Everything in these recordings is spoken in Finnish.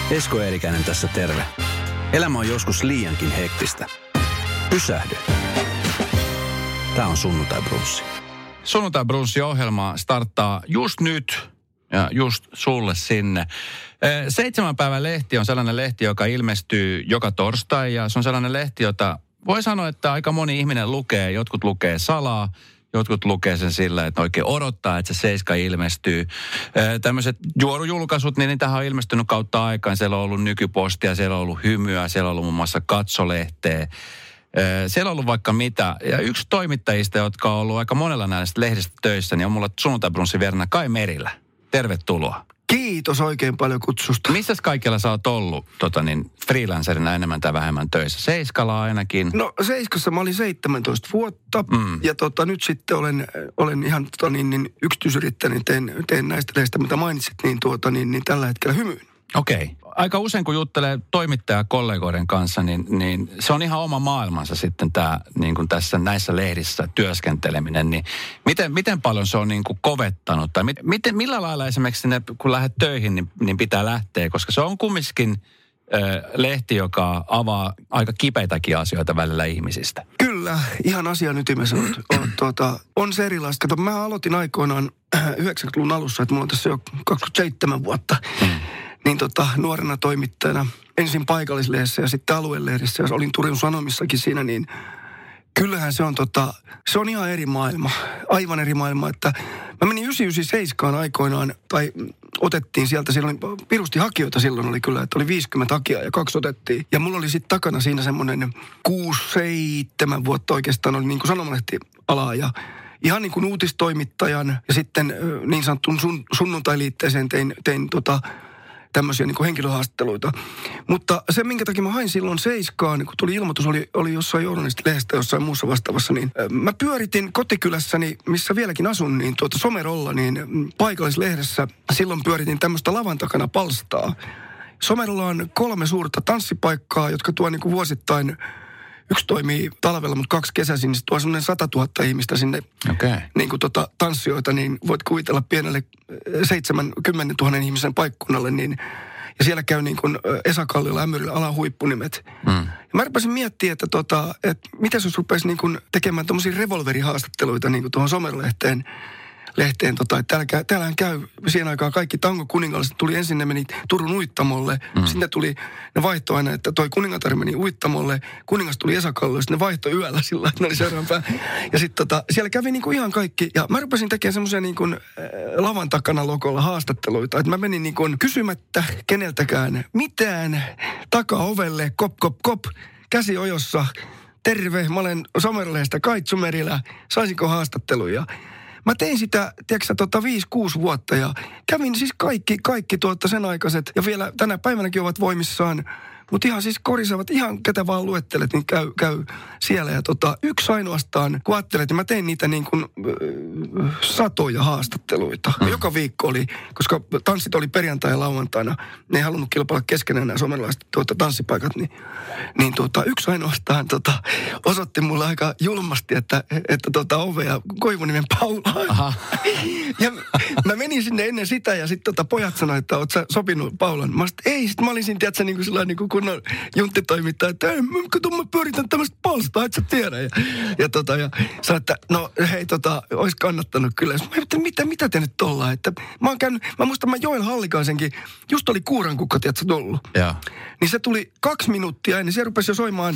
Esko Eerikäinen tässä terve. Elämä on joskus liiankin hektistä. Pysähdy. Tää on Sunnuntai Brunssi. Sunnuntai Brunssi-ohjelma starttaa just nyt ja just sulle sinne. 7 päivän lehti on sellainen lehti, joka ilmestyy joka torstai ja se on sellainen lehti, jota voi sanoa, että aika moni ihminen lukee. Jotkut lukee salaa, jotkut lukee sen sillä, että oikein odottaa, että se 7 ilmestyy. Tämmöiset juorujulkaisut, niin niitähän on ilmestynyt kautta aikaan. Siellä on ollut Nykypostia, siellä on ollut Hymyä, siellä on ollut muun muassa Katsolehteä. Siellä on ollut vaikka mitä. Ja yksi toimittajista, jotka on ollut aika monella näistä lehdistä töissä, niin on mulla Sunnuntai Brunssin vierellä Kai Merilä. Tervetuloa. Kiitos oikein paljon kutsusta. Missäs kaikkialla sä oot ollut freelancerina enemmän tai vähemmän töissä? Seiskalla ainakin. No Seiskassa mä olin 17 vuotta ja nyt sitten olen ihan yksityisyrittäjä, teen näistä lehdistä, mitä mainitsit, niin tällä hetkellä Hymyyn. Okei. Aika usein kun juttelee toimittajakollegoiden kanssa, niin se on ihan oma maailmansa sitten tämä niin kuin tässä näissä lehdissä työskenteleminen. Niin miten paljon se on niin kuin kovettanut? Tai millä lailla esimerkiksi sinne, kun lähdet töihin, niin pitää lähteä? Koska se on kumminkin lehti, joka avaa aika kipeitäkin asioita välillä ihmisistä. Kyllä, ihan asian ytimessä on se erilaista. Kato, mä aloitin aikoinaan 90-luvun alussa, että mulla on tässä jo 27 vuotta. Niin nuorena toimittajana ensin paikallislehdessä ja sitten aluelehdessä, ja olin Turun Sanomissakin siinä, niin kyllähän se on ihan eri maailma, aivan eri maailma, että mä menin 997 aikoinaan, tai otettiin sieltä, siellä oli pirusti hakijoita silloin oli kyllä, että oli 50 hakijaa ja 2 otettiin, ja mulla oli sitten takana siinä semmoinen 6-7 vuotta oikeastaan oli niin kuin sanomalehtialaa, ja ihan niin kuin uutistoimittajan ja sitten niin sanotun sunnuntailiitteeseen tein tämmöisiä niin kuin henkilöhaastatteluita. Mutta se, minkä takia mä hain silloin Seiskaan, kun tuli ilmoitus, oli jossain journalistilehdestä, jossain muussa vastaavassa, niin mä pyöritin kotikylässäni, missä vieläkin asun, niin Somerolla, niin paikallislehdessä. Silloin pyöritin tämmöistä lavan takana palstaa. Somerolla on 3 suurta tanssipaikkaa, jotka tuo niin kuin vuosittain. Yksi toimii talvella, mutta 2 kesäisin, niin se tuo semmoinen 100 000 ihmistä sinne niin kuin tanssijoita, niin voit kuvitella pienelle 70 000 ihmisen paikkunnalle, niin ja siellä käy niin kuin Esa Kalliolla, Ämmyrillä alan huippunimet. Ja mä rupesin miettimään, että mitä jos rupesi niin kuin tekemään tommosia revolverihaastatteluita niin kuin tuohon Somerlehteen, että täällähän käy siihen aikaan kaikki tangokuningalliset tuli ensin, ne meni Turun Uittamolle, sitten tuli, ne vaihtoi aina, että toi kuningatar meni Uittamolle, kuningas tuli Esa Kalliolle, sitten ne vaihtoi yöllä sillä, että ne oli seuraavan päin. Ja sitten siellä kävi niinku ihan kaikki, ja mä rupesin tekemään semmoisia niinku lavan takana logolla haastatteluita, että mä menin niinku kysymättä keneltäkään mitään takaovelle, kop, käsi ojossa, terve, mä olen Somerlehdestä Kaitsu Merilä, saisinko haastatteluja? Mä tein sitä, tiedätkö 5-6 vuotta ja kävin siis kaikki sen aikaiset ja vielä tänä päivänäkin ovat voimissaan. Mutta ihan siis korisevat, ihan ketä vaan luettelet, niin käy siellä. Ja yksi ainoastaan, kun ajattelet, että mä tein niitä niin kuin satoja haastatteluita. Joka viikko oli, koska tanssit oli perjantai ja lauantaina. Ne ei halunnut kilpailla keskenään nämä somelaiset tanssipaikat. Niin yksi ainoastaan osoitti mulle aika julmasti, että ovea Koivunimen Paula. Ja mä menin sinne ennen sitä ja sitten pojat sanoi, että oot sä sopinut Paulan. Mä sanoin, ei, sitten mä olin siinä, tiedätkö, niin kuin sellainen niin kuin kunnon junttitoimittaja, että kato, mä pyöritän tämmöistä palstaa, et sä tiedä. Ja sanoin, että no hei, olisi kannattanut kyllä. Mä mitä te nyt ollaan? Että mä muistan, mä Joel Hallikaisenkin, just oli Kuurankukka, tiedätkö, tullut. Ja. Niin se tuli 2 minuuttia ennen, se rupesi jo soimaan.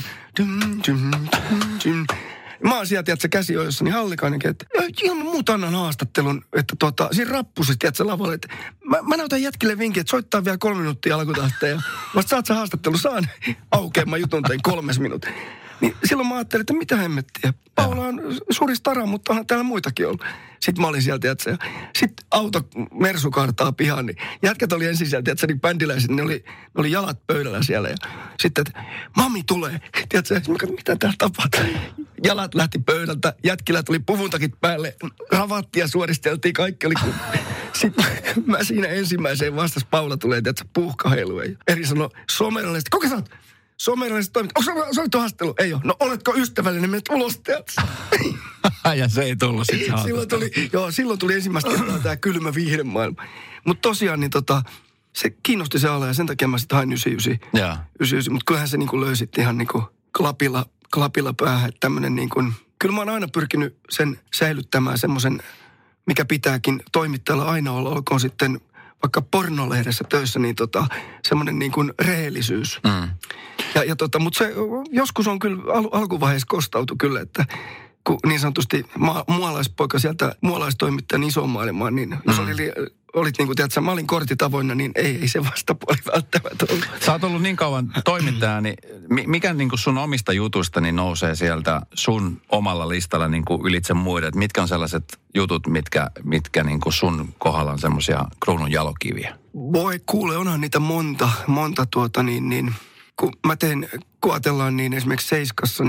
Mä oon siellä, tiedätkö, käsiojossa, niin Hallikainenkin, että ilman muuta annan haastattelun, että siinä rappusit, tiedätkö, lavalle, että mä näytän jätkille vinkin, että soittaa vielä 3 minuuttia alkutahteen ja vasta saat sä haastattelun, saan aukeamaan jutun tein 3 minuutin. Niin silloin mä ajattelin, että mitä hemmettiä. Paula on suuri stara, mutta onhan täällä muitakin ollut. Sitten mä olin siellä, tiedätkö, sitten auto Mersu kartaa pihaan, niin jätkät oli ensin siellä, tiedätkö, niin bändiläiset, ne oli jalat pöydällä siellä. Ja sitten, että mami tulee, tiedätkö, mitä täällä tapahtuu. Jalat lähti pöydältä, jätkillä tuli puvuntakit päälle, ravattia suoristeltiin, kaikki oli Sitten mä siinä ensimmäiseen vastas Paula tulee, tiedätkö, puuhkaheiluun. Eri sanoi Somerlehdestä, kuka sä oot? Somerlehdestä toimit. Onko sä haastattelu? Ei ole. No oletko ystävällinen, menet ulos, tiedätkö? Ja se ei tullut sitten silloin tuli ensimmäistä kertaa tämä kylmä viihdemaailma. Mutta tosiaan, niin se kiinnosti se ala ja sen takia mä sitten hain 99. Mutta kyllähän se niin kuin löi sitten ihan niin kuin klapilla päähän. Että tämmöinen niin kuin, kyllä mä oon aina pyrkinyt sen säilyttämään semmoisen, mikä pitääkin toimittajalla aina olla, olkoon sitten vaikka pornolehdessä töissä, niin semmoinen niin kuin rehellisyys. Mutta se joskus on kyllä alkuvaiheessa kostautui kyllä, että kun niin sanotusti mualaispoika sieltä mualaistoimittajan isoon maailmaan, niin jos olit niin kuin, tiedätkö, mä olin kortitavoinna, niin ei se vastapuoli välttämättä ollut. Sä oot ollut niin kauan toimittaja, niin mikä niin kuin sun omista jutuista niin nousee sieltä sun omalla listalla niin kuin ylitse muiden? Että mitkä on sellaiset jutut, mitkä niin kuin sun kohdalla on semmoisia kruunun jalokiviä? Voi kuule, onhan niitä monta kun mä teen, kun ajatellaan niin esimerkiksi Seiskassa,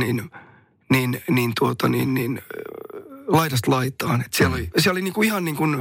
laidasta laitaan. Et siellä oli niinku ihan niin kuin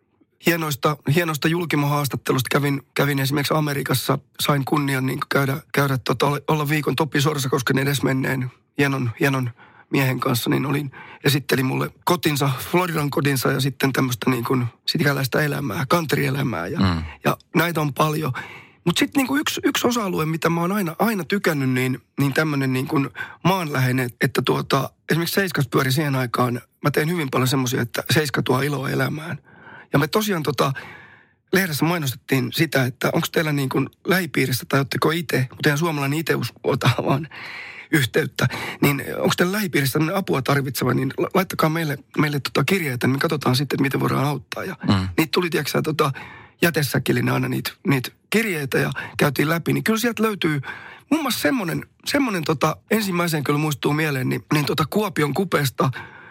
hienoista julkimohaastattelusta. Kävin esimerkiksi Amerikassa, sain kunnian niin käydä olla viikon Topi Sorsakosken edesmenneen hienon miehen kanssa, niin esittelin mulle kotinsa, Floridan kodinsa ja sitten tämmöistä niin kuin sikäläistä elämää, country-elämää ja näitä on paljon. Mutta sitten niinku yksi osa-alue, mitä mä oon aina tykännyt, niin tämmöinen niinku maanläheinen, että esimerkiksi Seiskas pyöri siihen aikaan, mä tein hyvin paljon semmoisia, että Seiska tuo iloa elämään. Ja me tosiaan lehdessä mainostettiin sitä, että onko teillä niinku lähipiirissä tai ootteko itse, mutta eihän suomalainen itse ota vaan yhteyttä, niin onko teillä lähipiirissä apua tarvitseva, niin laittakaa meille kirjeitä, niin me katsotaan sitten, että miten voidaan auttaa. Ja niitä tuli, tiedätkö jätesäkillinen aina niitä kirjeitä ja käytiin läpi, niin kyllä sieltä löytyy muun muassa semmoinen ensimmäiseen kyllä muistuu mieleen, niin Kuopion Kupesta,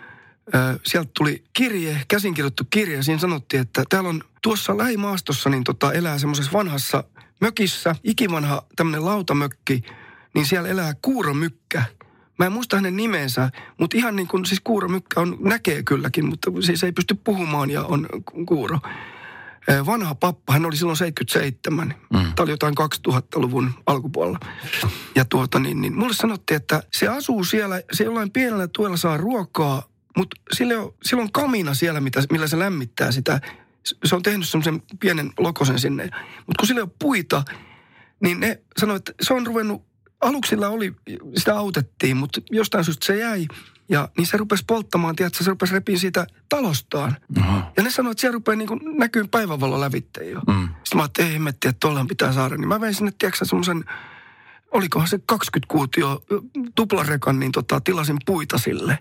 sieltä tuli käsinkirjoittu kirje, siinä sanottiin, että täällä on tuossa lähimaastossa niin elää semmoisessa vanhassa mökissä, ikivanha tämmöinen lautamökki, niin siellä elää kuuromykkä. Mä en muista hänen nimensä, mutta ihan niin kuin siis kuuromykkä näkee kylläkin, mutta siis ei pysty puhumaan ja on kuuro. Vanha pappa, hän oli silloin 77. Tämä oli jotain 2000-luvun alkupuolella. Ja mulle sanottiin, että se asuu siellä, se jollain pienellä tuella saa ruokaa, mutta sillä on kamina siellä, millä se lämmittää sitä. Se on tehnyt semmoisen pienen lokosen sinne. Mutta kun sillä ei ole puita, niin ne sanoi, että se on ruvennut, aluksilla sitä autettiin, mutta jostain syystä se jäi. Ja niin se rupesi polttamaan, tiedätkö, se rupesi repiin siitä talostaan. Ja ne sanoi, että siellä rupeaa niin näkyy päivänvalo lävitteen jo. Sitten mä ajattelin, ei hemmetti, että tuollahan pitää saada. Niin mä vein sinne, tiedätkö, semmoisen, olikohan se 20 kuutio tuplarekan, niin tilasin puita sille.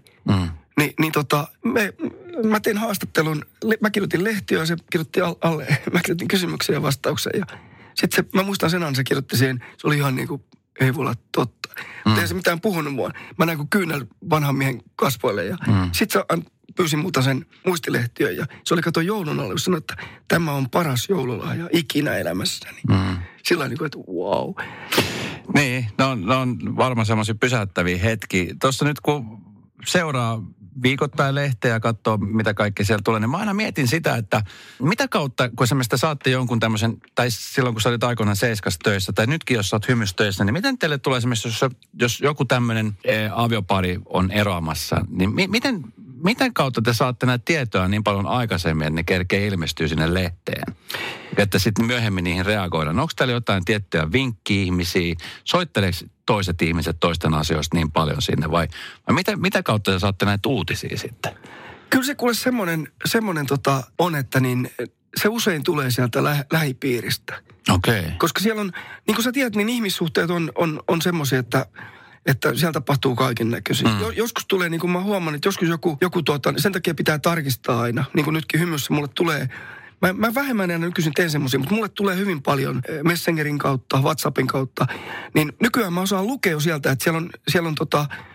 Mä tein haastattelun, mä kirjoitin lehtiä ja se kirjoitti alle, mä kirjoitin kysymyksiä ja vastauksia. Ja sitten mä muistan sen se kirjoitti siihen, se oli ihan niin kuin, ei voi olla totta. Mutta ei se mitään puhunut mua. Mä näin kuin kyynel vanhan miehen kasvoille ja sitten se pyysin multa sen muistilehtiön ja se oli kato joulun alla, sanoi, että tämä on paras joululahja ikinä elämässäni. Sillä niin kuin, että wow. Niin, ne on varmaan semmoisia pysäyttäviä hetki. Tuossa nyt kun seuraa viikoittain lehteä ja katsoo, mitä kaikki siellä tulee, niin mä aina mietin sitä, että mitä kautta, kun esimerkiksi saatte jonkun tämmöisen, tai silloin kun sä olit aikoinaan Seiskassa töissä, tai nytkin jos sä oot Hymyssä töissä, niin miten teille tulee esimerkiksi, jos joku tämmöinen aviopari on eroamassa, niin miten kautta te saatte näitä tietoa niin paljon aikaisemmin, että ne kerkee ilmestyy sinne lehteen? Että sitten myöhemmin niihin reagoidaan. Onko täällä jotain tiettyjä vinkki-ihmisiä? Soitteleeko toiset ihmiset toisten asioista niin paljon sinne? Vai mitä kautta te saatte näitä uutisia sitten? Kyllä se kuule semmoinen on, että niin se usein tulee sieltä lähipiiristä. Okei. Koska siellä on, niin kuin sä tiedät, niin ihmissuhteet on semmoisia, että siellä tapahtuu kaiken näköisiä. Joskus tulee, niin kuin mä huomaan, että joskus joku sen takia pitää tarkistaa aina. Niin kuin nytkin Hymyssä mulle tulee, mä vähemmän enää nykyisin teen semmoisia, mutta mulle tulee hyvin paljon Messengerin kautta, WhatsAppin kautta. Niin nykyään mä osaan lukea jo sieltä, että siellä on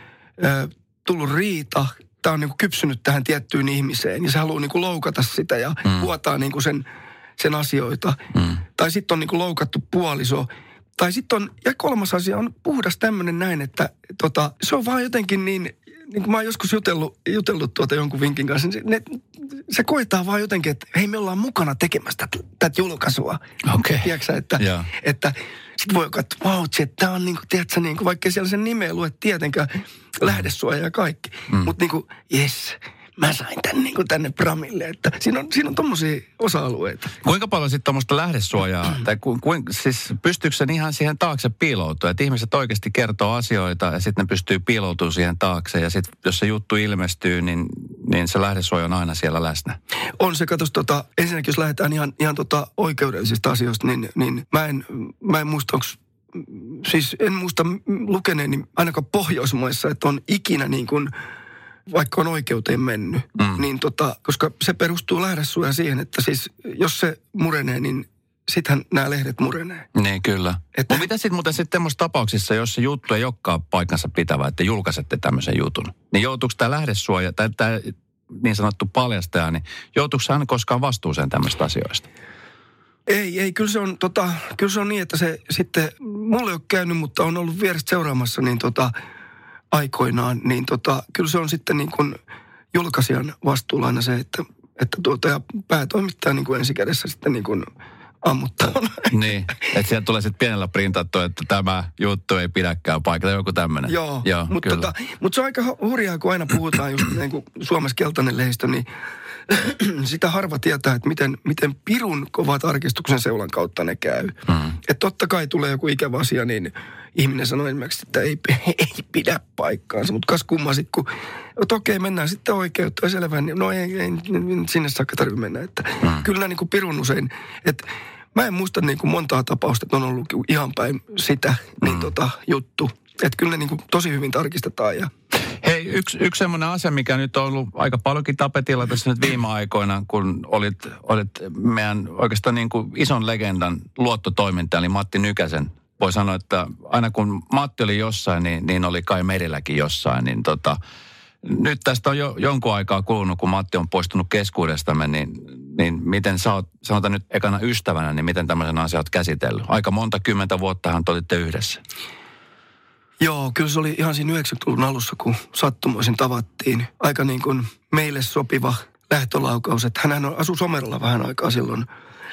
tullut riita. Tämä on niin kuin kypsynyt tähän tiettyyn ihmiseen ja se haluaa niin kuin loukata sitä ja vuotaa niin kuin sen asioita. Tai sitten on niin kuin loukattu puoliso. Tai sitten ja kolmas asia on puhdas tämmöinen näin, että se on vaan jotenkin niin kuin mä oon joskus jutellut jonkun vinkin kanssa, niin se koetaan vaan jotenkin, että hei, me ollaan mukana tekemässä tätä julkaisua. Okei. Tiedätkö että sit voi katsoa, wow, että tää on niinku, tiedätkö, niinku, vaikka siellä sen nimeä lue tietenkään lähdesuoja ja kaikki. Mutta niinku, jes, mä sain tän niin kuin tänne Pramille. Että siinä on tommosia osa-alueita. Kuinka paljon sitten tuommoista lähdesuojaa, tai siis pystyykö sen ihan siihen taakse piiloutua? Että ihmiset oikeasti kertoo asioita ja sitten ne pystyy piiloutumaan siihen taakse. Ja sitten jos se juttu ilmestyy, niin se lähdesuoja on aina siellä läsnä. On se, katos, ensinnäkin jos lähdetään ihan oikeudellisista asioista, niin mä en muista, en muista lukeneeni ainakaan Pohjoismaissa, että on ikinä niin kuin, vaikka on oikeuteen mennyt, niin koska se perustuu lähdesuojaan siihen, että siis jos se murenee, niin sittenhän nämä lehdet murenee. Niin, kyllä. Mutta mitä sitten muuten tämmöisissä tapauksissa, jos se juttu ei olekaan paikkansa pitävä, että julkaisette tämmöisen jutun, niin joutuuko tämä lähdesuoja, tai tämä niin sanottu paljastaja, niin joutuuko hän koskaan vastuuseen tämmöistä asioista? Ei, kyllä se on niin, että se sitten, mulle ei ole käynyt, mutta on ollut vierestä seuraamassa, niin aikoinaan, niin kyllä se on sitten niin kuin julkaisijan vastuulla aina se, että ja päätoimittaja niin kuin ensikädessä sitten niin kuin ammuttaa. Niin, että sieltä tulee sitten pienellä printattu, että tämä juttu ei pidäkään paikalla, joku tämmöinen. Joo, mutta se on aika hurjaa, kun aina puhutaan just niin kuin Suomessa keltainen lehdistö, niin sitä harva tietää, että miten pirun kova tarkistuksen seulan kautta ne käy. Että totta kai tulee joku ikävä asia, niin ihminen sanoo esimerkiksi, että ei pidä paikkaansa. Mutta kas kumma sitten, kun okei, mennään sitten oikeutta ja selvä, niin no ei sinne saakka tarvitse mennä. Että kyllä niin kuin pirun usein, että mä en muista niin kuin montaa tapausta, että on ollut ihan päin sitä niin juttu. Että kyllä ne niin kuin tosi hyvin tarkistetaan ja... Hei, yksi semmoinen asia, mikä nyt on ollut aika paljonkin tapetilla tässä nyt viime aikoina, kun olit meidän oikeastaan niin kuin ison legendan luottotoiminta, eli Matti Nykäsen. Voi sanoa, että aina kun Matti oli jossain, niin oli Kai Merilläkin jossain. Niin nyt tästä on jo jonkun aikaa kulunut, kun Matti on poistunut keskuudestamme, niin miten sä oot, sanotaan nyt ekana ystävänä, niin miten tämmöisen asian oot käsitellyt? Aika monta kymmentä vuottahan te olitte yhdessä. Joo, kyllä se oli ihan siinä 90-luvun alussa, kun sattumoisin tavattiin. Aika niin kuin meille sopiva lähtölaukaus, että hänhän asui Somerolla vähän aikaa silloin.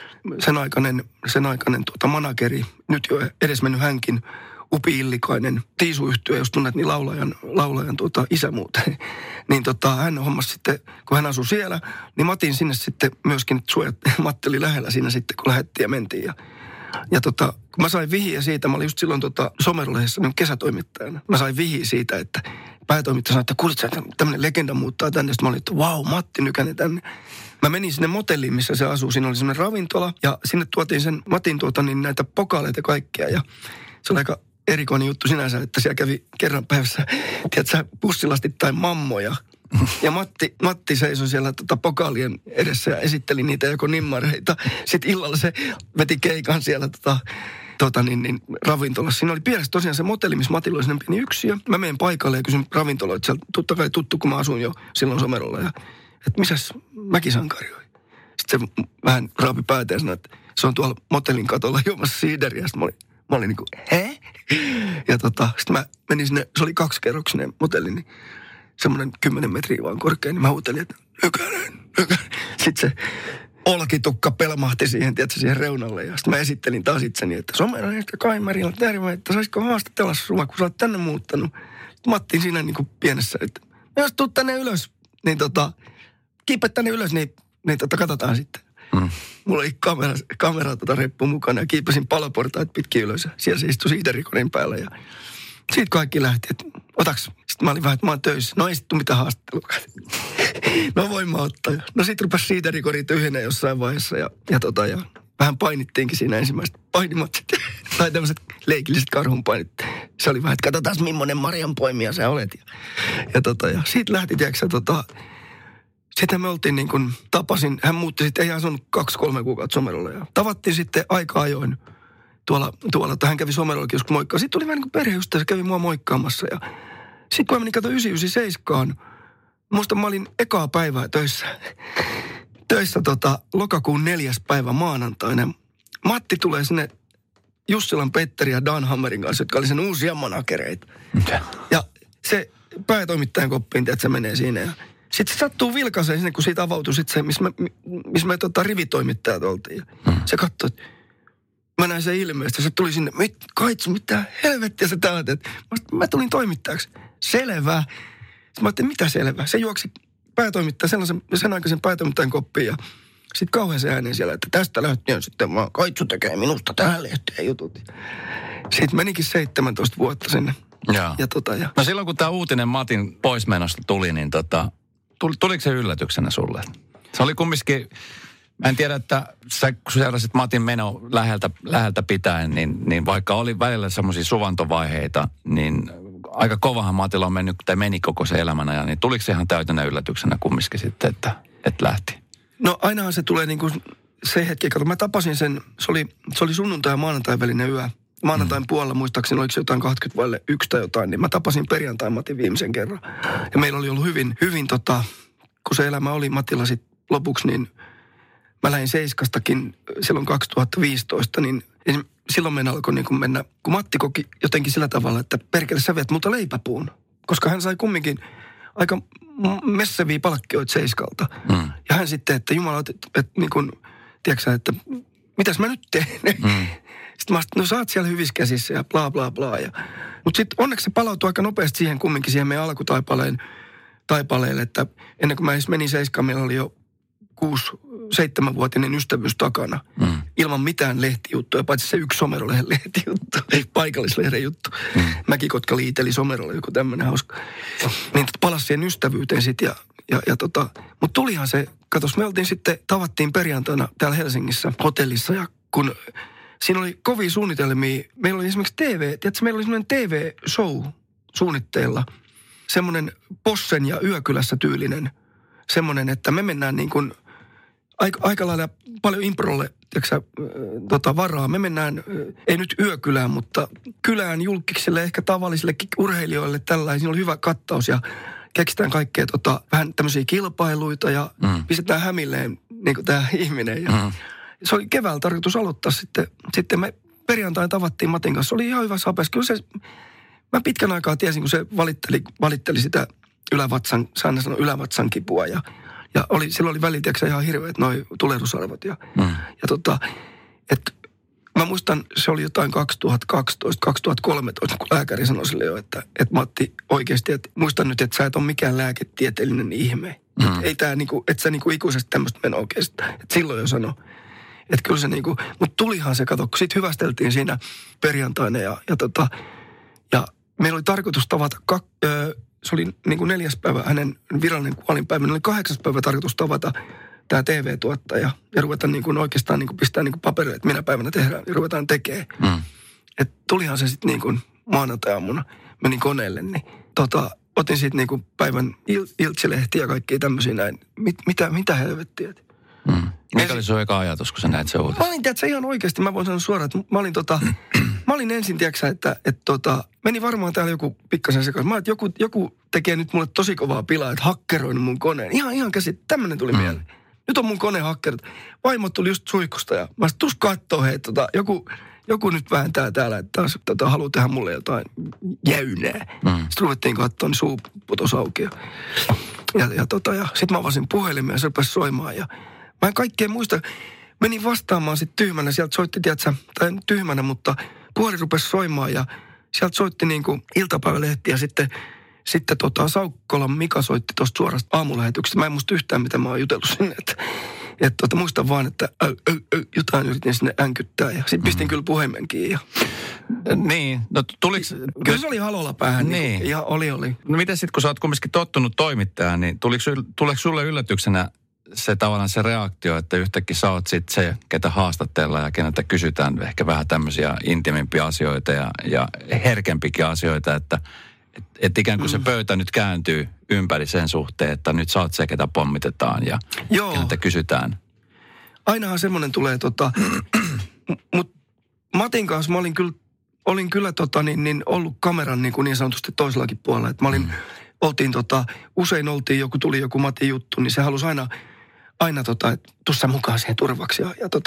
Sen aikainen manageri, nyt jo edesmennyt hänkin, Upi Illikainen, Tiisu-yhtye, jos tunnet, niin laulajan isä muuten. Niin hän hommasi sitten, kun hän asui siellä, niin Matin sinne sitten myöskin suojat. Matti oli lähellä siinä sitten, kun lähdettiin ja mentiin. Ja kun mä sain vihiä siitä, mä olin just silloin Somerolehdessä niin kesätoimittajana. Mä sain vihiä siitä, että päätoimittaja sanoi, että kuulit sä, tämmöinen legenda muuttaa tänne. Sitten mä olin, että Matti Nykänen tänne. Mä menin sinne motelliin, missä se asuu. Siinä oli semmoinen ravintola ja sinne tuotiin sen Matin näitä pokaaleita kaikkia. Ja se oli aika erikoinen juttu sinänsä, että siellä kävi kerran päivässä, tiedätkö, bussilasittain mammoja. Ja Matti seisoi siellä pokaalien edessä ja esitteli niitä joko nimmareita. Sitten illalla se veti keikan siellä ravintolassa. Siinä oli pienessä tosiaan se motelli, missä Matilla oli sinne pieni yksiö. Mä menen paikalle ja kysyn ravintoloita. Sieltä totta kai tuttu, kun mä asun jo silloin Somerolla. Ja että missäs Mäkisankari oli? Sitten se vähän raapi päätä ja sanoi, että se on tuolla motellin katolla juomassa siideriä. Sitten mä olin niin kuin, hä? Ja sitten mä menin sinne, se oli 2-kerroksinen motelli, niin semmoinen 10 metriä vaan korkea, niin mä huutelin, että Nykänen. Sitten se olkitukka pelmahti siihen, tiedätkö, siihen reunalle. Ja sitten mä esittelin taas itseni, että Someron ja Kai Merillä terve, että saisiko haastatella sua, kun sä oot tänne muuttanut. Sitten Mattiin siinä niin kuin pienessä, että jos tuut tänne ylös, niin kiipät tänne ylös, niin katsotaan sitten. Mulla oli kamera reppu mukana ja kiipasin paloportaat pitkin ylös. Ja siellä se istui siiderikonin päällä ja siitä kaikki lähti, että otaks. Sitten mä olin vähän, että mä oon töissä. No ei sitten tule mitään haastattelua. No voin mä ottaa. No sit rupesi siiderikori tyhjenä jossain vaiheessa ja vähän painittiinkin siinä ensimmäiset painimat sitten. Tai tämmöiset leikilliset karhunpainit. Se oli vähän, että katsotaan millainen marjanpoimija sä olet. Ja siitä lähti, tiedätkö sitten me oltiin niin kuin, tapasin, hän muutti sitten, ei asunut 2-3 kuukautta Somerolla. Ja tavattiin sitten aika ajoin tuolla, että hän kävi Somerollakin joskus moikkaa. Sitten tuli vähän niin kuin perheystävä, se kävi mua moikkaamassa. Ja sitten kun mä menin 997, muistan mä olin ekaa päivää töissä lokakuun 4. päivä maanantaina. Matti tulee sinne Jussilan Petteri ja Dan Hammerin kanssa, jotka oli sen uusia managereita. Ja se päätoimittajan koppiin, että se menee siinä ja sitten se sattuu vilkaiseen sinne, kun siitä avautui sitten se, missä me rivitoimittajat oltiin. Se katsoi, että mä näin sen ilmeisesti. Se tuli sinne, Kaitsu, mitä helvettiä sä täältä? Mä tulin toimittajaksi. Selvä. Sitten mä ajattelin, mitä selvä? Se juoksi päätoimittaja, sen aikaisen päätoimittajan koppiin ja sitten kauhean se ääneen siellä, että tästä lähtien sitten vaan Kaitsu tekee minusta tähän lehteen jutut. Sitten menikin 17 vuotta sinne. Ja no silloin kun tämä uutinen Matin poismenosta tuli, niin tuliko se yllätyksenä sulle? Se oli kumminkin, mä en tiedä, että sä kun seurasit Matin meno läheltä pitäen, niin vaikka oli välillä semmoisia suvantovaiheita, niin aika kovahan Matilla on mennyt, tai meni koko se elämän ajan, niin tuliko se ihan täytänä yllätyksenä kumminkin sitten, että lähti? No ainahan se tulee niin kuin se hetki, kato mä tapasin sen, se oli sunnuntai ja maanantai välinen yö. Maanantain puolella muistaakseni, oliko se jotain 20:01 tai jotain, niin mä tapasin perjantai Matin viimeisen kerran. Ja meillä oli ollut hyvin kun se elämä oli Matilla sitten lopuksi, niin mä lähdin Seiskastakin silloin 2015, niin silloin meidän alkoi niin kuin mennä, kun Matti koki jotenkin sillä tavalla, että perkele sä viet multa leipäpuun. Koska hän sai kumminkin aika messäviä palkkioita Seiskalta. Ja hän sitten, että jumala, että niin kuin, tiedätkö sä, että mitäs mä nyt teen? Sitten mä no sä oot siellä hyvissä käsissä ja bla bla bla. Mutta sitten onneksi se palautui aika nopeasti siihen meidän alkutaipaleelle, että ennen kuin mä edes menin Seiskaan, meillä oli jo 6-7-vuotinen ystävyys takana. Ilman mitään lehtijuttuja, paitsi se yksi Somerolehden lehtijuttu, paikallislehden juttu. Mäkikotka liiteli Somerolle, joku tämmöinen hauska. Niin palasi siihen ystävyyteen sitten mutta tulihan se, katos, me tavattiin perjantaina täällä Helsingissä hotellissa ja kun siinä oli kovia suunnitelmia. Meillä oli esimerkiksi meillä oli semmoinen TV-show suunnitteilla. Semmoinen Possen ja Yökylässä tyylinen. Semmoinen, että me mennään niin kuin aika lailla paljon improlle, varaa. Me mennään, ei nyt Yökylään, mutta kylään julkikselle, ehkä tavallisillekin urheilijoille tällainen. Siinä oli hyvä kattaus ja keksitään kaikkea vähän tämmöisiä kilpailuita ja pistetään hämilleen niin kuin tämä ihminen ja se oli keväällä tarkoitus aloittaa sitten me perjantain tavattiin Matin kanssa. Se oli ihan hyvä sapes. Kyllä se, mä pitkän aikaa tiesin, kun se valitteli sitä ylävatsan kipua. Ja silloin oli välitiäksä ihan hirveät noi tulehdusarvot. Mä muistan, se oli jotain 2012-2013, kun lääkäri sanoi sille jo, että Matti oikeasti, että muistan nyt, että sä et ole mikään lääketieteellinen ihme. Ei tää niinku, et sä niinku ikuisesti tämmöistä menoa kestä. Et silloin jo sanoi. Että kyllä se niinku, mutta tulihan se, kato, kun sitten hyvästeltiin siinä perjantaina ja meillä oli tarkoitus tavata, se oli niinku 4. päivä hänen virallinen kuolinpäivä, oli 8. päivä tarkoitus tavata tämä TV-tuottaja ja ruveta niinku oikeastaan niinku pistää niinku paperille, että minä päivänä tehdään ja ruvetaan tekemään. Että tulihan se sitten niinku maanantai-aamuna, menin koneelle, niin otin sitten niinku päivän iltsilehtiä ja kaikkia tämmöisiä näin. Mitä helvettiä? Mikä oli sun eka ajatus, kun sä näet se uutisen? Mä olin, tiedätkö, ihan oikeasti, mä voin sanoa suoraan, että mä olin ensin, tiedätkö, että meni varmaan täällä joku pikkasen sekaisin. Mä että joku tekee nyt mulle tosi kovaa pilaa, että hakkeroinut mun koneen. Ihan käsit, tämmönen tuli mieleen. Nyt on mun kone hakkerit. Vaimot tuli just suihkusta ja mä tus kattoo, hei, joku nyt vääntää täällä, että taas haluaa tehdä mulle jotain jäynää. Sitten ruvettiin katsoa, niin suu putos auki. Ja sitten mä avasin puhelimen ja se rupesi soimaan ja mä en kaikkea muista. Menin vastaamaan sitten tyhmänä. Sieltä soitti, tiedätkö, tai tyhmänä, mutta puhelin rupesi soimaan ja sieltä soitti niinku iltapäivälehti ja sitten Saukkolan Mika soitti tuosta suorasta aamulähetyksestä. Mä en muista yhtään, mitä mä oon jutellut sinne. Että muistan vaan, että jotain yritin sinne änkyttää ja sitten pistin kyllä puhelimen kiinni. Niin, no tuliko... Kyllä se oli halolla päähän. Niin. Ja oli. No miten sitten, kun sä oot kumminkin tottunut toimittamaan, niin tuleeko sulle yllätyksenä se tavallaan se reaktio, että yhtäkkiä sä oot sitten se, ketä haastattellaan ja keneltä kysytään ehkä vähän tämmöisiä intimimpiä asioita ja herkempikin asioita, että ikään kuin se pöytä nyt kääntyy ympäri sen suhteen, että nyt sä oot se, ketä pommitetaan ja keneltä kysytään. Ainahan semmoinen tulee, mutta Matin kanssa mä olin kyllä ollut kameran niin sanotusti toisellakin puolella, että mä usein tuli joku Matin juttu, niin se halusi aina että tuossa mukaan siihen turvaksi.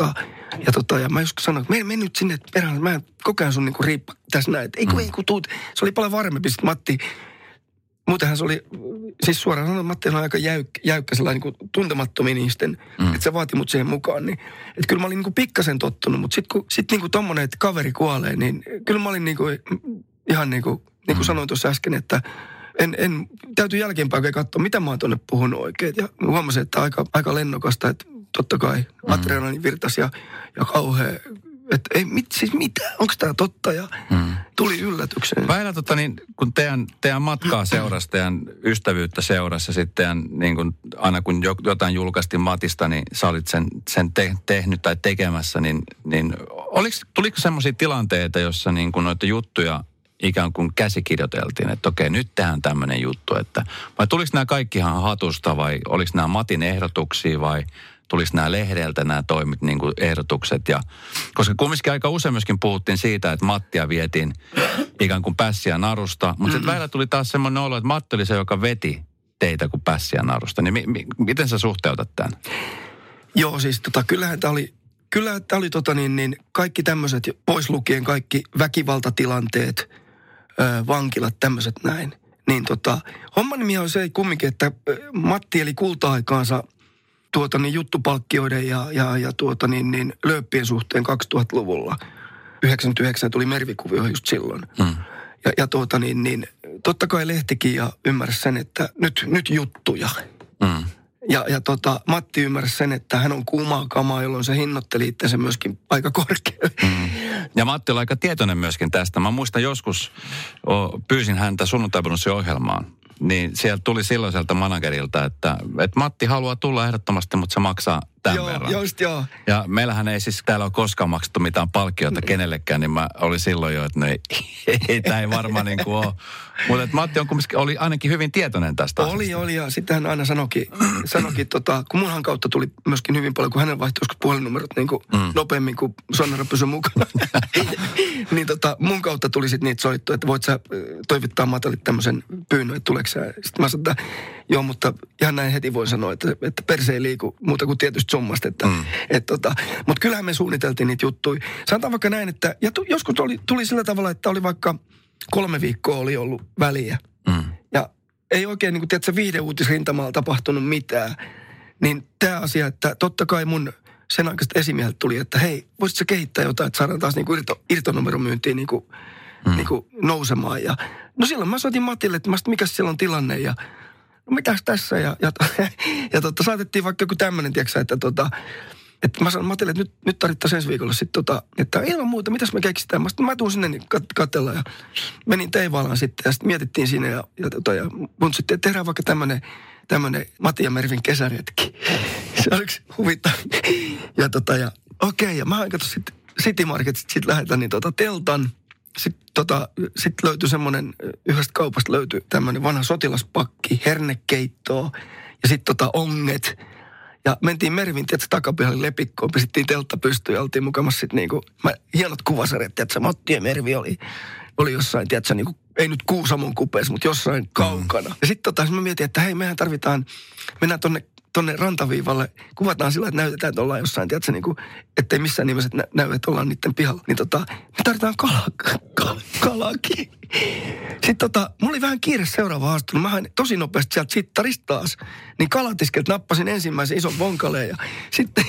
Ja mä joskus sanoin, että mene nyt sinne perään, mä koko ajan sun niinku riippa tässä näin. Ei kun tuut. Se oli paljon varmempi sitten Matti. Muutenhan se oli, siis suoraan sanoen, Matti on aika jäykkä sellainen niin tuntemattomien ihmisten, että se vaati mut siihen mukaan. Niin, että kyllä mä olin niin pikkasen tottunut, mutta sitten niin tommonen, että kaveri kuolee, niin kyllä mä olin ihan niin kuin sanoin tuossa äsken, että täytyy jälkeenpäin katsoa, mitä mä oon tuonne puhunut oikein. Ja huomasin, että aika lennokasta, että totta kai adrenaliini virtasi ja kauhea. Että ei, siis mitä? Onko tämä totta? Ja tuli yllätykseen. Väillä kun teidän matkaa seurasi, teidän ystävyyttä seurasi ja sitten niin kun, aina kun jotain julkaistiin Matista, niin sä olit sen tehnyt tai tekemässä, niin tuliko semmoisia tilanteita, jossa niin kun noita juttuja ikään kuin käsikirjoiteltiin, että okei, nyt tehdään tämmöinen juttu, että vai tuliko nämä kaikki ihan hatusta vai oliko nämä Matin ehdotuksia vai tulisi nämä lehdeltä nämä toimit, niin kuin ehdotukset. Koska kumminkin aika usein myöskin puhuttiin siitä, että Mattia vietiin ikään kuin pässiä narusta. Mutta sitten välillä tuli taas semmoinen olo, että Matti oli se, joka veti teitä kuin pässiä narusta. Niin miten sä suhteutat tämän? Joo, siis kyllähän tämä oli kaikki tämmöiset, pois lukien kaikki väkivaltatilanteet, vankilat, tämmöiset näin. Niin homman nimi on se kumminkin, että Matti eli kulta-aikaansa juttupalkkioiden ja lööppien suhteen 2000-luvulla. 99 tuli Mervikuvio just silloin. Ja totta kai lehtikin ja ymmärsi sen, että nyt juttuja. Ja Matti ymmärsi sen, että hän on kuumaa kamaa, jolloin se hinnoitteli itsensä myöskin aika korkealle. Ja Matti oli aika tietoinen myöskin tästä. Mä muistan joskus, pyysin häntä Sunnuntai-Brunssin ohjelmaan. Niin sieltä tuli silloiselta managerilta, että Matti haluaa tulla ehdottomasti, mutta se maksaa tämän verran. Joo. Ja meillähän ei siis täällä ole koskaan maksettu mitään palkkiota kenellekään, niin mä olin silloin jo, että tämä ei varmaan niin kuin ole. Mutta Matti oli ainakin hyvin tietoinen tästä asiasta. Oli ja sitten hän aina sanoikin kun munhan kautta tuli myöskin hyvin paljon, kun hänen vaihtoi joskus puhelinnumerot niin kuin nopeammin kuin Sonnera pysyi mukana. Niin mun kautta tuli sitten niitä soittoja, että voit sä toivittaa Matille tämmöisen pyynnön, että tuleeko sä. Sitten mä sanoin, että joo, mutta ihan näin heti voin sanoa, että perse ei liiku muuta kuin tietysti summasta. Mutta kyllähän me suunniteltiin niitä juttuja. Sanotaan vaikka näin, että joskus tuli sillä tavalla, että oli vaikka 3 viikkoa oli ollut väliä. Ja ei oikein niin kuin tiedätkö, viihdeuutisrintamalla tapahtunut mitään. Niin tämä asia, että totta kai mun sen aikaista esimieheltä tuli, että hei, voisitko sä kehittää jotain, että saadaan taas niinku irtonumeromyyntiin niinku nousemaan. Ja no silloin mä soitin Matille, että mikä siellä on tilanne ja no mitäs tässä ja saatettiin vaikka joku tämmöinen, tiiäksä, että mä sanoin Matille, että nyt tarvittaisiin ensi viikolla sitten että ilman muuta, mitäs me keksitään. Mä tuun sinne niin katsella ja menin Teivalaan sitten ja sitten mietittiin siinä ja mun sitten, että tehdään vaikka tämmöinen Matti ja Mervin kesäretki. Se oliko huvittava. Ja okei, ja mä katsoin sitten City Marketista, sitten lähdetään niin teltan. Sitten löytyi semmoinen, yhdestä kaupasta löytyi tämmöinen vanha sotilaspakki, hernekeittoa ja sitten onget. Ja mentiin Mervin, takapihalle lepikkoon, pisittiin teltta pystyyn ja oltiin mukamassa sitten niinku, hienot kuvasarjat, Matti ja Mervi oli jossain, niinku, ei nyt Kuusamon kupeessa, mutta jossain kaukana. Ja sitten mä mietin, että hei, mehän mennään tonne rantaviivalle, kuvataan sillä, että näytetään, että ollaan jossain, niinku, ettei missään nimessä näy, että ollaan niiden pihalla. Niin me tarvitaan kalakin. Sitten mulla oli vähän kiire seuraava haastattelu. Mä hain tosi nopeasti sieltä sittarista taas. Niin kalatiskelta nappasin ensimmäisen ison vonkaleen ja sitten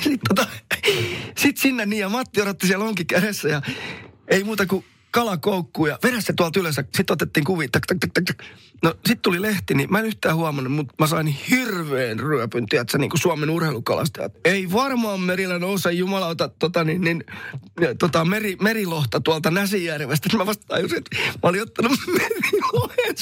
sinne niin ja Matti odotti siellä onkin kädessä ja ei muuta kuin kalakoukkuun ja vedä se tuolta ylös. Sitten otettiin kuvia. No sitten tuli lehti, niin mä en yhtään huomannut, mutta mä sain hirveän ryöpyn, tiedätkö, niin kuin Suomen urheilukalastajat. Ei varmaan merillä nouse jumalauta merilohta tuolta Näsijärvestä. Mä vasta tajusin, että mä olin ottanut merilohen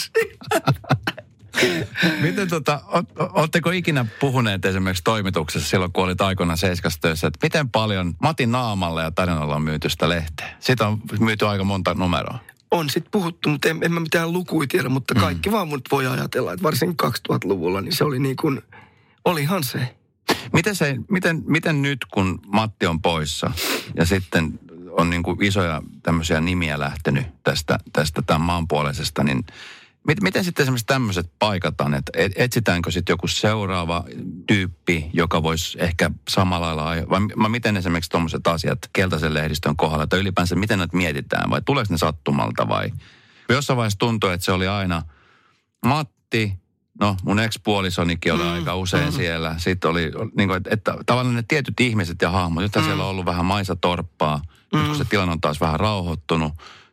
Miten ootteko ikinä puhuneet esimerkiksi toimituksessa silloin, kun olit aikoinaan Seiskassa, että miten paljon Matin naamalle ja tarinalla on myyty sitä lehteä? Siitä on myyty aika monta numeroa. On sitten puhuttu, mutta en mä mitään lukuja tiedä, mutta kaikki vaan nyt voi ajatella, että varsinkin 2000-luvulla, niin se oli niin kuin, olihan se. Miten nyt, kun Matti on poissa ja sitten on niin kuin isoja tämmöisiä nimiä lähtenyt tästä tämän maanpuoleisesta, niin miten sitten esimerkiksi tämmöiset paikataan, että etsitäänkö sitten joku seuraava tyyppi, joka voisi ehkä samalla lailla, vai miten esimerkiksi tuommoiset asiat keltaisen lehdistön kohdalla, että ylipäänsä miten näitä mietitään, vai tuleeko ne sattumalta, vai jossain vaiheessa tuntuu, että se oli aina Matti, no mun ex-puolisonikin oli aika usein siellä, sitten oli niin kuin, että tavallaan ne tietyt ihmiset ja hahmot, nythän siellä on ollut vähän Maisa Torppaa, nyt kun se tilanne on taas vähän rauhoittunut,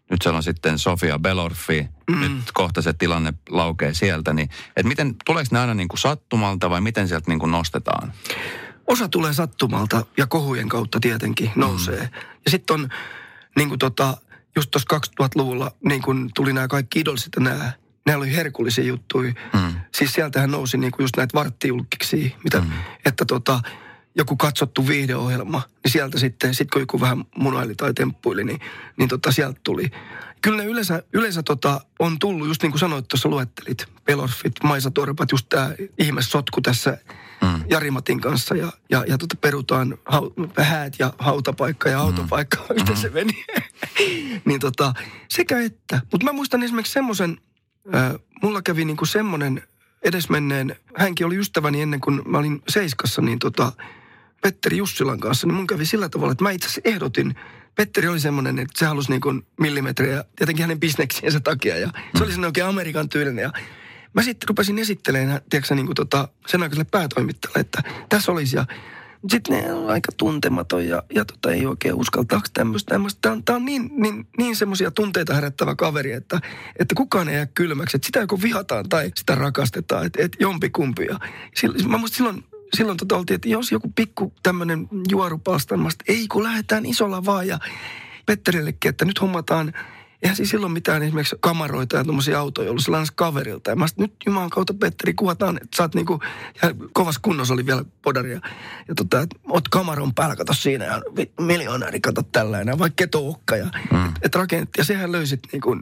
nyt siellä on sitten Sofia Belorfi, nyt kohta se tilanne laukee sieltä, niin että miten, tuleeko ne aina niin kuin sattumalta vai miten sieltä niin kuin nostetaan? Osa tulee sattumalta ja kohujen kautta tietenkin nousee. Ja sitten on niin kuin just tuossa 2000-luvulla niin kuin tuli nämä kaikki idolsit ja nämä oli herkullisia juttuja. Siis sieltähän nousi niin kuin just näitä varttijulkkiksi, että joku katsottu viihdeohjelma, niin sieltä sitten kun joku vähän munaili tai temppuili, niin sieltä tuli. Kyllä ne yleensä on tullut, just niin kuin sanoit tuossa luettelit, Belorfit, Maisa Torpat, just tämä ihmessotku tässä Jari-Matin kanssa ja perutaan häät ja hautapaikka ja autopaikka, miten se meni. Niin sekä että. Mutta mä muistan esimerkiksi semmoisen, mulla kävi niin kuin semmoinen edesmenneen, hänkin oli ystäväni ennen kuin mä olin Seiskassa, niin Petteri Jussilan kanssa, niin mun kävi sillä tavalla, että mä itse asiassa ehdotin, Petteri oli semmoinen, että se halusi niin kuin millimetrejä, tietenkin hänen bisneksiensä takia, ja se oli semmoinen oikein Amerikan tyylinen, ja mä sitten rupesin esittelemään, tiedätkö niin kuin sen aikaiselle päätoimittajalle, että tässä olisi, ja sitten ne on aika tuntematon, ja ei oikein uskaltaako tämmöistä. Tämä on niin semmoisia tunteita herättävä kaveri, että kukaan ei jää kylmäksi, että sitä joko vihataan tai sitä rakastetaan, että jompikumpi, ja mä muistin silloin oltiin, että jos joku pikku tämmöinen juorupalstamasta, ei kun lähdetään isolla vaan ja Petterillekin, että nyt hommataan, eihän siis silloin mitään esimerkiksi kamaroita ja tommosia autoja ollut sellainen kaverilta. Ja mä sit, nyt jumalan kautta Petteri kuvataan, että sä oot niinku, ja kovassa kunnossa oli vielä podari ja että oot kamaron päällä, kato siinä ja miljonääri, kato tällainen, vaikka ketoukka ja että rakennettiin. Ja sehän löysit niinku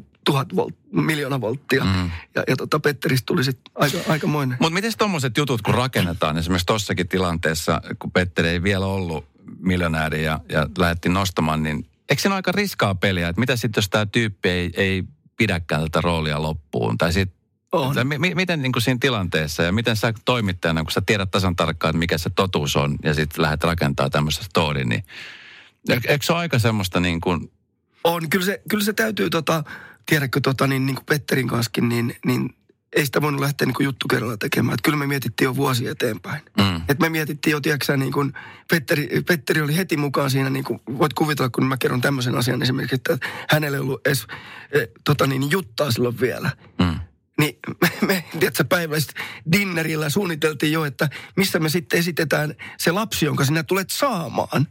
1,000 volttia. Ja Petteristä tuli sitten aikamoinen. Mutta miten tommoset jutut, kun rakennetaan, esimerkiksi tossakin tilanteessa, kun Petteri ei vielä ollut miljonääri ja lähdettiin nostamaan, niin eikö siinä ole aika riskaa peliä? Että mitä sitten, jos tämä tyyppi ei pidäkään tätä roolia loppuun? Tai miten niin kuin siinä tilanteessa ja miten sä toimittajana, kun sä tiedät tasan tarkkaan, että mikä se totuus on ja sitten lähdet rakentamaan tämmöistä story, niin eikö se ole aika semmoista niin kuin... On, kyllä se täytyy tiedätkö niin kuin Petterin kanssakin, niin ei sitä voinut lähteä niin kuin juttu kerralla tekemään. Että kyllä me mietittiin jo vuosia eteenpäin. Että me mietittiin jo, tiedätkö niin kuin Petteri oli heti mukaan siinä, niin kuin voit kuvitella, kun mä kerron tämmöisen asian esimerkiksi, että hänellä ei ollut edes juttaa silloin vielä. Niin me tiedätkö, päivällisesti dinnerillä suunniteltiin jo, että missä me sitten esitetään se lapsi, jonka sinä tulet saamaan.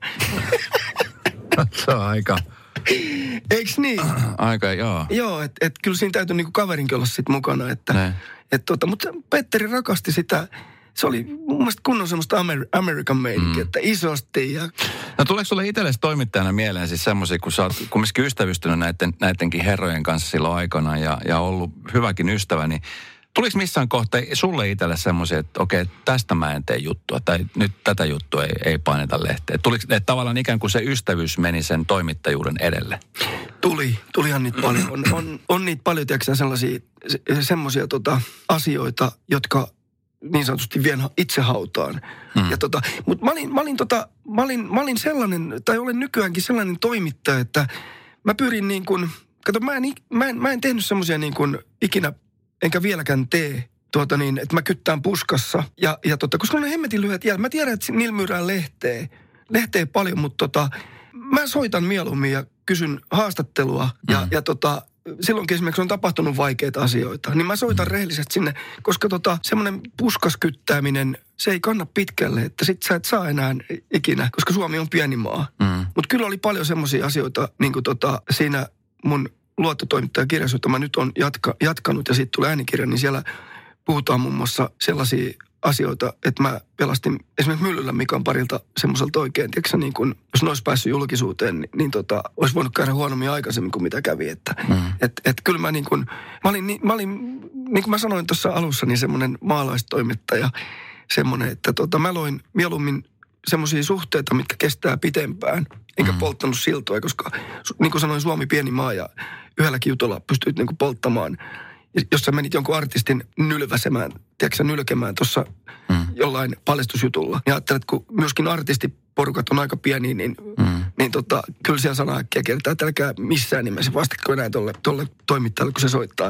Se on aika... Eiks niin? Aika, joo. Joo, että kyllä siinä täytyy niinku kaverinkin olla sit mukana. Mutta Petteri rakasti sitä. Se oli mun mielestä kunnon semmoista American meininkiä, että isosti ja... No tuleeko sulle itsellesi toimittajana mieleen siis semmoisia, kun sä oot kumminkin ystävystynyt näidenkin herrojen kanssa silloin aikana ja ollut hyväkin ystävä, niin tuliko missään kohtaa sulle itselle semmoisia, että okei, tästä mä en tee juttua, tai nyt tätä juttua ei paineta lehteen? Tuliko tavallaan ikään kuin se ystävyys meni sen toimittajuuden edelle? Tulihan niitä paljon. On niitä paljon, tiedätkö sellaisia semmoisia asioita, jotka niin sanotusti vien itse hautaan. Mutta mä olin sellainen, tai olen nykyäänkin sellainen toimittaja, että mä pyrin niin kuin, kato mä en tehnyt semmoisia niin kuin ikinä, enkä vieläkään tee, että mä kyttään puskassa. Koska on hemmetin lyhyet jäljet. Mä tiedän, että niillä myydään lehteä paljon, mutta mä soitan mieluummin ja kysyn haastattelua. Silloinkin esimerkiksi on tapahtunut vaikeita asioita, niin mä soitan rehellisesti sinne, koska semmoinen puskaskyttääminen, se ei kanna pitkälle, että sit sä et saa enää ikinä, koska Suomi on pieni maa. Mutta kyllä oli paljon semmoisia asioita, niin kuin siinä mun luottotoimittajakirjassa, jota mä nyt on jatkanut ja siitä tulee äänikirja, niin siellä puhutaan muun muassa sellaisia asioita, että mä pelastin esimerkiksi Myllyllä Mikan parilta semmoiselta oikein, tiedätkö niin kun, jos ne olisi päässyt julkisuuteen, niin olisi voinut käydä huonommin aikaisemmin kuin mitä kävi, että kyllä mä niin kuin, mä olin, niin kuin mä sanoin tuossa alussa, niin semmoinen maalaistoimittaja, semmoinen, että mä loin mieluummin semmoisia suhteita, mitkä kestää pitempään, enkä polttanut siltoja, koska niin kuin sanoin, Suomi pieni maa ja yhdelläkin jutulla pystyit niin kuin polttamaan. Jos sä menit jonkun artistin nylväsemään, tiedätkö nylkemään tuossa jollain paljastusjutulla. Ja ajattelet, kun myöskin artistiporukat on aika pieniä, niin kyllä siellä sanaa äkkiä kertaa, että älkää missään nimessä vastatko enää tolle toimittajalle, kun se soittaa.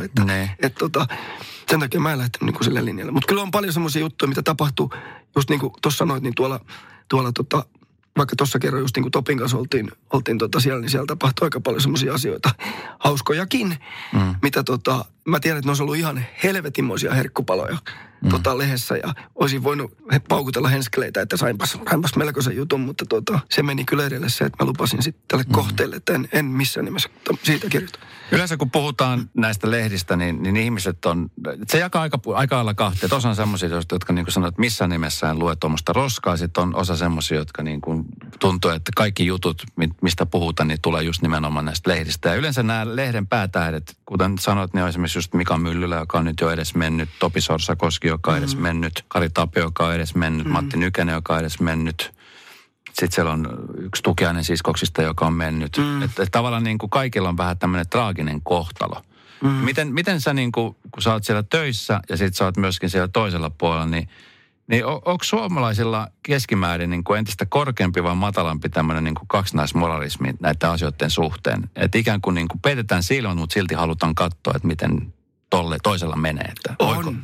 Sen takia mä en lähtenyt niin kuin sille linjalle. Mutta kyllä on paljon semmoisia juttuja, mitä tapahtuu, just niin kuin tuossa sanoit, niin tuolla vaikka tuossa kerran just niin kuin Topin kanssa oltiin siellä, niin siellä tapahtui aika paljon semmoisia asioita, hauskojakin, mitä mä tiedän, että ne olisi ollut ihan helvetinmoisia herkkupaloja lehdessä ja olisin voinut paukutella henskeleitä, että sainpas melkoisen jutun, mutta se meni kyllä edelle se, että mä lupasin sitten tälle kohteelle, että en missään nimessä siitä kirjoita. Yleensä kun puhutaan näistä lehdistä, niin ihmiset on, se jakaa aika lailla kahteen. Osa on semmoisia, jotka niin kuin sanoo, että missään nimessä en lue tuommoista roskaa. Sitten on osa semmoisia, jotka niin kuin tuntuu, että kaikki jutut, mistä puhutaan, niin tulee just nimenomaan näistä lehdistä. Ja yleensä nämä lehden päätähdet, kuten sanoit, niin on esimerkiksi just Mika Myllylä, joka on nyt jo edes mennyt, Topi Sorsakoski, joka on edes mennyt, Kari Tapio, joka on edes mennyt, Matti Nykänen, joka on edes mennyt. Sitten siellä on yksi Tukiainen siskoksista, joka on mennyt. Että tavallaan niin kuin kaikilla on vähän tämmöinen traaginen kohtalo. Miten sä niin kuin, kun sä oot siellä töissä ja sitten sä oot myöskin siellä toisella puolella, niin onko suomalaisilla keskimäärin niin kuin entistä korkeampi vai matalampi tämmöinen niin kuin kaksinaismoralismi näiden asioiden suhteen? Että ikään kuin, peitetään silmät, mutta silti halutaan katsoa, että miten toisella menee. Että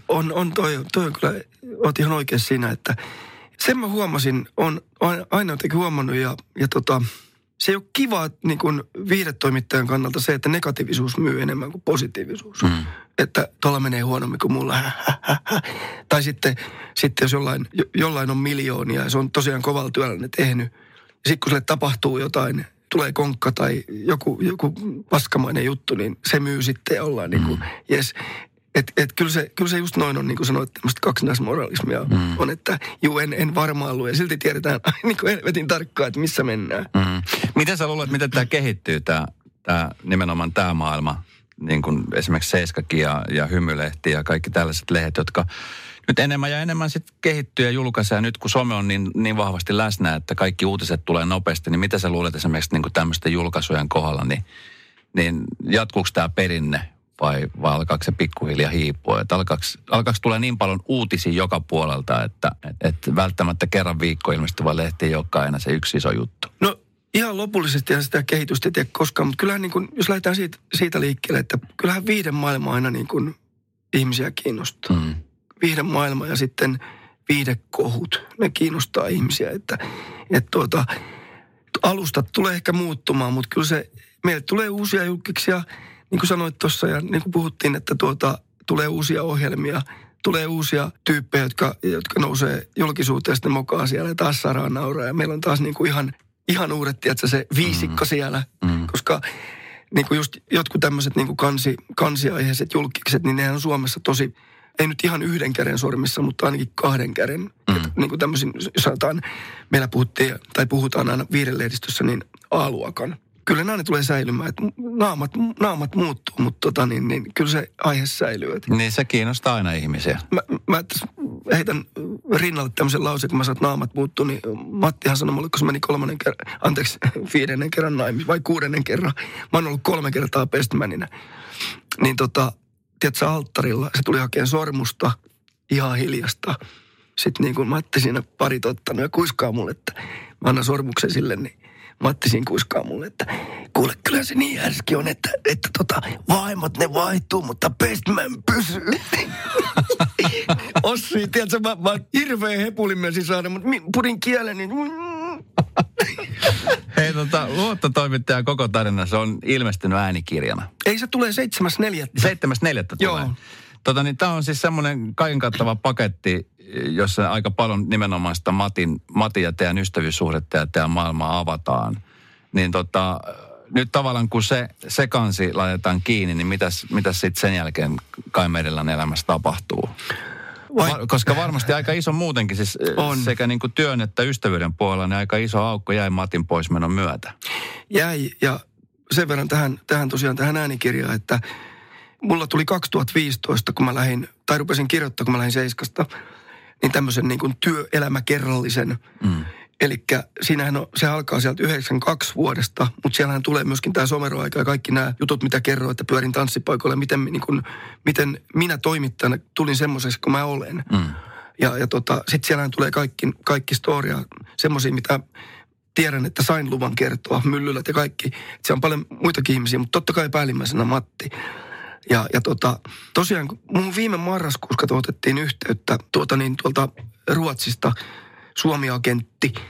toi kyllä, oot ihan oikeassa siinä, että sen mä huomasin, on aina jotenkin huomannut ja se ei ole kiva niin kuin viihdetoimittajan kannalta se, että negatiivisuus myy enemmän kuin positiivisuus. Että tuolla menee huonommin kuin mulla. Tai sitten jos jollain on miljoonia ja se on tosiaan kovalla työllä ne tehnyt. Ja sitten kun sille tapahtuu jotain, tulee konkka tai joku paskamainen juttu, niin se myy sitten ja ollaan niin kuin, jes. Kyllä se just noin on, niin kuin sanoit, tämmöistä kaksinaismoralismia on, että en varmaan lue. Silti tiedetään niin kuin helvetin tarkkaan, että missä mennään. Miten sä luulet, miten tämä kehittyy, nimenomaan tämä maailma, niin kuin esimerkiksi Seiskakin ja Hymylehti ja kaikki tällaiset lehdet, jotka nyt enemmän ja enemmän sitten kehittyy ja julkaisee. Ja nyt kun some on niin vahvasti läsnä, että kaikki uutiset tulee nopeasti, niin mitä sä luulet esimerkiksi niin kuin tämmöisten julkaisujen kohdalla, niin jatkuuko tämä perinne? Vai alkaako se pikkuhiljaa hiipua? Että alkaako tulla niin paljon uutisia joka puolelta, että välttämättä kerran viikko ilmestyvä lehti ei olekaan aina se yksi iso juttu? No ihan lopullisesti sitä kehitystä ei tiedä koskaan, mutta kyllähän niin kuin, jos lähdetään siitä liikkeelle, että kyllähän viihden maailma aina niin kuin ihmisiä kiinnostaa. Viihden maailma ja sitten viihdekohut, ne kiinnostaa ihmisiä, että alustat tulee ehkä muuttumaan, mutta kyllä meille tulee uusia julkiksia. Niin kuin sanoit tuossa ja niin kuin puhuttiin, että tulee uusia ohjelmia, tulee uusia tyyppejä, jotka nousee julkisuuteen ja sitten mokaa siellä ja taas saadaan nauraa. Ja meillä on taas niin kuin ihan uudet, tiedätkö, se viisikko siellä, koska niin kuin just jotkut tämmöiset niin kuin kansiaiheiset julkikset, niin nehän on Suomessa tosi, ei nyt ihan yhden käden sormissa, mutta ainakin kahden käden. Niin kuin tämmöisin, sanotaan, meillä puhutaan aina viihdenlehdistössä, niin A-luokan. Kyllä nämä tulee säilymään, että naamat muuttuu, mutta niin kyllä se aihe säilyy. Niin se kiinnostaa aina ihmisiä. Mä heitän rinnalle tämmöisen lauseen, kun mä sanon, että naamat muuttuu, niin Mattihan sanoi mulle, kun se meni 5. kerran naimis, vai 6. kerran. Mä oon ollut 3 kertaa bestmaninä. Niin tiedätkö, alttarilla se tuli hakemaan sormusta, ihan hiljasta. Sitten niin kuin Matti siinä parit ottanut ja kuiskaa mulle, että mä annan sormuksen sille, niin Matti siinä kuiskaa mulle, että kuule, kyllä se niin härski on, että vaimot ne vaihtuu, mutta bestman pysyy. Ossi, tiedätkö, mä hirveän hepulimesi saada, mutta purin kielen, niin Hei, luottotoimittajan koko tarina, se on ilmestynyt äänikirjana. Ei, se tulee 7.4. 7.4. tulee. Joo. Niin tämä on siis semmoinen kaiken kattava paketti, jossa aika paljon nimenomaan sitä Matin ja teidän ystävyyssuhdetta ja teidän maailmaa avataan. Niin nyt tavallaan kun se kansi laitetaan kiinni, niin mitäs sitten sen jälkeen Kai Merilän elämässä tapahtuu? Koska varmasti aika iso muutenkin, siis sekä niin kuin työn että ystävyyden puolella, niin aika iso aukko jäi Matin poismenon myötä. Jäi, ja sen verran tähän äänikirjaan, että mulla tuli 2015, kun rupesin kirjoittaa, kun mä lähdin Seiskasta, niin tämmöisen niin kuin työelämäkerrallisen. Eli siinähän se alkaa sieltä 92 vuodesta, mutta siellähän tulee myöskin tämä someroaika ja kaikki nämä jutut, mitä kerroin, että pyörin tanssipaikoilla, miten minä toimittajana tulin semmoiseksi, kun mä olen. Ja sitten siellähän tulee kaikki storia, semmoisia, mitä tiedän, että sain luvan kertoa, Myllylät ja kaikki. Et se on paljon muitakin ihmisiä, mutta totta kai päällimmäisenä Matti. Ja tosiaan, mun viime marraskuussa, kun otettiin yhteyttä tuolta Ruotsista, Suomi-agentti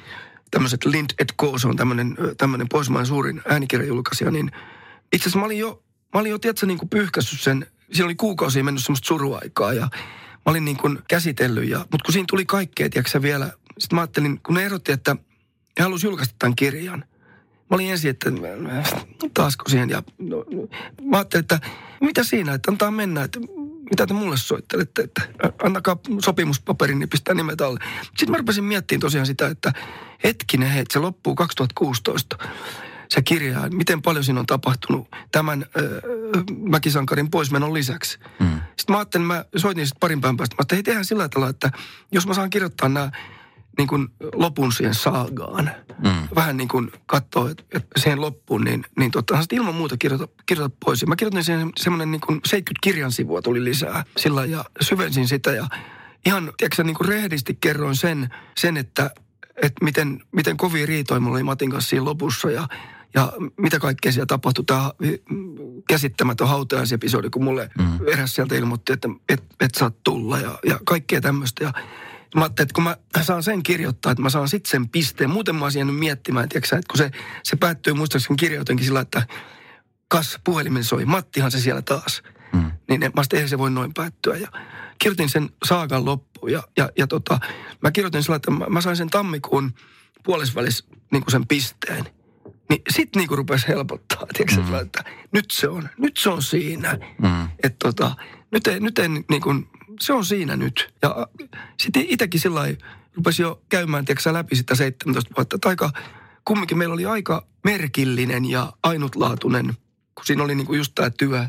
tämmöiset Lind & Co. Se on tämmöinen Pohjoismaiden suurin äänikirjajulkaisija, niin itse asiassa mä olin jo tiedätkö, niin kuin pyyhkässyt sen, siinä oli kuukausia mennyt semmoista suruaikaa ja mä olin niin kuin käsitellyt, mutta kun siinä tuli kaikkea, tiedätkö vielä, sitten mä ajattelin, kun ne ehdotti, että he halusivat julkaista tämän kirjan. Mä olin ensin, että taasko siihen, ja mä ajattelin, että mitä siinä, että antaa mennä, että mitä te mulle soittelette, että antakaa sopimuspaperin, niin pistää nimet alle. Sitten mä rupesin miettimään tosiaan sitä, että hetkinen, se loppuu 2016. Se kirja, miten paljon siinä on tapahtunut tämän Mäkisankarin poismenon lisäksi. Sitten mä ajattelin, mä soitin sitten parin päivän päästä, mä ajattelin, hei tehdään sillä tavalla, että jos mä saan kirjoittaa nämä niin kuin lopun siihen saagaan, vähän niin kuin katsoo, että siihen loppuun, niin ilman muuta kirjoita pois. Ja mä kirjoitin siihen semmoinen niin kuin 70 kirjan sivua tuli lisää sillä ja syvensin sitä ja ihan, tiedätkö niin kuin rehdisti kerroin sen että miten kovia riitoja mulla oli Matin kanssa siinä lopussa ja mitä kaikkea siellä tapahtui. Tämä käsittämätön hautajaisepisodi, kun mulle eräs sieltä ilmoitti, että et saa tulla ja kaikkea tämmöistä. Ja mä ajattelin, että kun mä saan sen kirjoittaa, että mä saan sitten sen pisteen. Muuten mä olisin jäänyt miettimään, tiiäksä, että kun se päättyy muistaakseni kirjoitankin sillä, että kas puhelimen soi, Mattihan se siellä taas. Niin mä ajattelin, eihän se voi noin päättyä. Ja kirjoitin sen saagan loppuun ja mä kirjoitin sillä, että mä sain sen tammikuun puolesvälis niin kuin sen pisteen. Niin sit niinku rupesi helpottaa, tiiäksä, että nyt se on siinä. Että nyt en niin kuin, se on siinä nyt. Ja sitten itsekin sillä lailla rupesi jo käymään, tiiäksä, läpi sitä 17 vuotta. Että kumminkin meillä oli aika merkillinen ja ainutlaatuinen, kun siinä oli niinku just tämä työ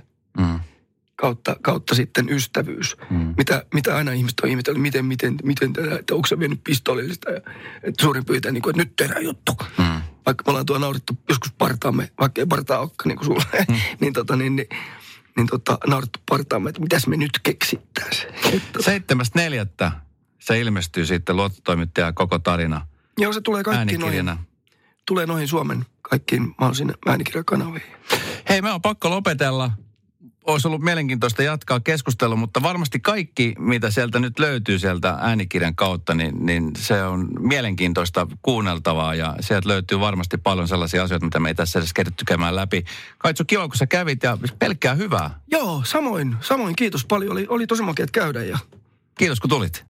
kautta sitten ystävyys. Mitä aina ihmiset on ihmetellyt, miten että onko sä vienyt pistoolillista ja että suurin piirtein, niin kuin, että nyt tehdään juttu. Vaikka me ollaan tuo naurettu joskus partaamme, vaikka ei partaa olekaan niin kuin sulle, niin naurettu partaamme, että mitäs me nyt keksittäisiin. 7.4. se ilmestyy sitten luottotoimittaja koko tarina. Joo, se tulee kaikkiin noihin Suomen kaikkiin mahdollisiin äänikirjakanaviin. Hei, me on pakko lopetella. Olisi ollut mielenkiintoista jatkaa keskustelua, mutta varmasti kaikki, mitä sieltä nyt löytyy sieltä äänikirjan kautta, niin se on mielenkiintoista kuunneltavaa ja sieltä löytyy varmasti paljon sellaisia asioita, mitä me ei tässä edes keritty käymään läpi. Kaitsu, kiva, kun sä kävit ja pelkkää hyvää. Joo, samoin. Kiitos paljon. Oli tosi makea käydä. Ja... Kiitos, kun tulit.